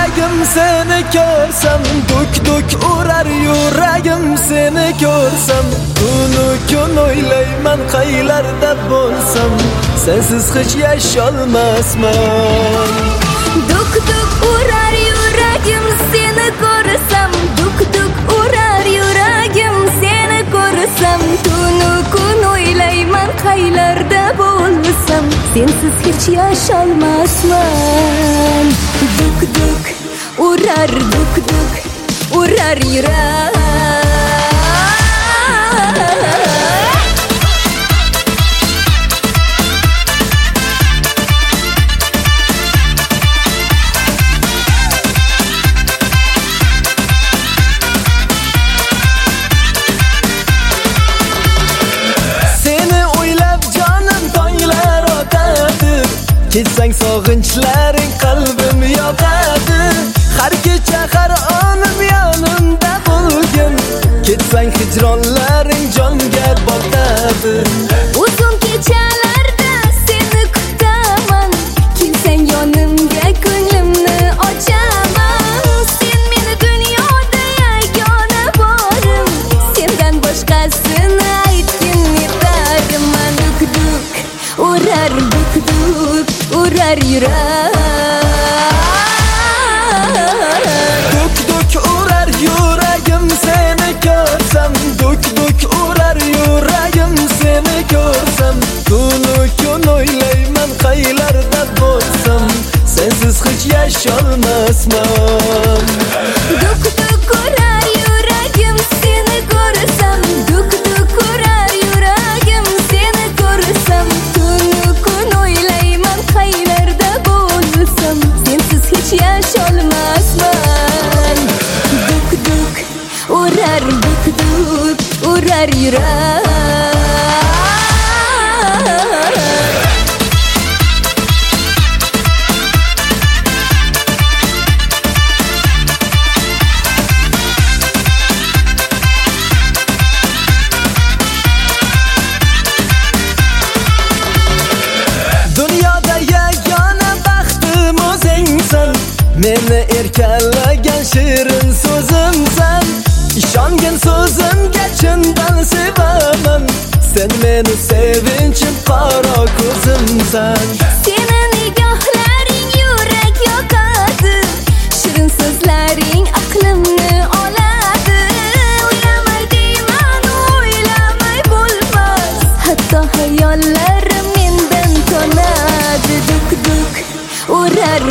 yuragim seni ko'rsam, duk duk urar yuragim seni ko'rsam. Kunu kun o'ylayman qaylarda bo'lsam, sensiz hech yasholmasman. Duk duk urar yuragim seni ko'rsam, duk duk urar yuragim seni ko'rsam. Kunu kun o'ylayman qaylarda bo'lsam, sensiz hech yasholmasman. Duk duk urar yurak. Ketsang sog'inchlaring qalbim yoqadi. Har kecha har onim yonimda bo'lgin. Ketsang hijronlaring jonga botadi. Uzun kechalarda seni kutaman. Kelsang yonimga ko'nglimni ochaman. Sen meni dunyoda yagona borim. Sendan boshqasini aytgin yetarim. Duk duk urar urar yurak. Duk duk urar yuragim seni ko'rsam, duk duk urar yuragim seni ko'rsam. Kunu kun o'ylayman qaylarda bo'lsam, sensiz hech yasholmasman. Duk duk urar yuragim seni ko'rsam, duk duk urar yuragim seni ko'rsam. Kunu kun o'ylayman qaylarda bo'lsam, sensiz hech yasholmasman. Duk duk urar yurak. Dunyoda yagona baxtim o'zingsan, meni erkalagan shirin so'zimsan. Ishongin so'zimga chindan sevaman, sen meni sevinchim qaro ko'zimsan. Seni nigohlaring yurak yoqadi, shirin so'zlaring aqlimni oladi. O'ylamay deyman, o'ylamay bo'lmas, hatto hayollarim mendan tonadi. Duk duk urar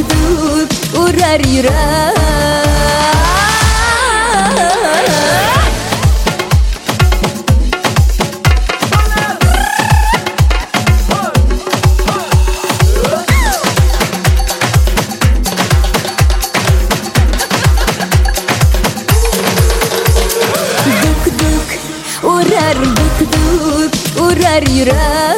yurak. Urar yurak.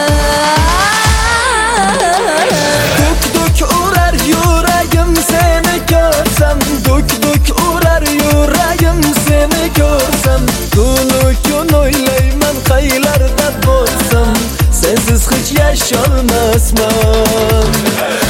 Duk duk urar yuragim seni ko'rsam, duk duk urar yuragim seni ko'rsam. Kunu kun o'ylayman qaylarda bo'lsam, sensiz hech yasholmasman.